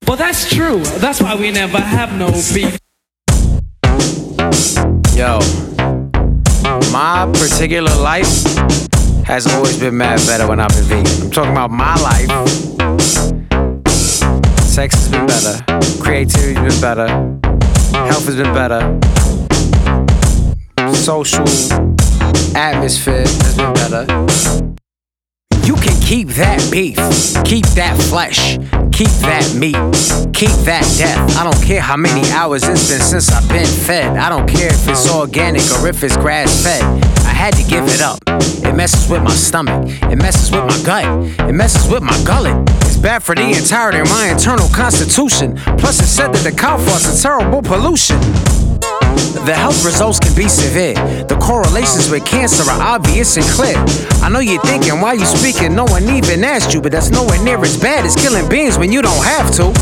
Well, that's true. That's why we never have no beef. Yo, my particular life has always been mad better when I've been vegan. I'm talking about my life. Sex has been better. Creativity's been better. Health has been better. Social atmosphere has been better. You can keep that beef, keep that flesh, keep that meat, keep that death. I don't care how many hours it's been since I've been fed. I don't care if it's organic or if it's grass-fed. I had to give it up. It messes with my stomach, it messes with my gut, it messes with my gullet. It's bad for the entirety of my internal constitution. Plus it's said that the cow farts are terrible pollution. The health results can be severe. The correlations with cancer are obvious and clear. I know you're thinking, why you speaking? No one even asked you, but that's nowhere near as bad as killing beings when you don't have to.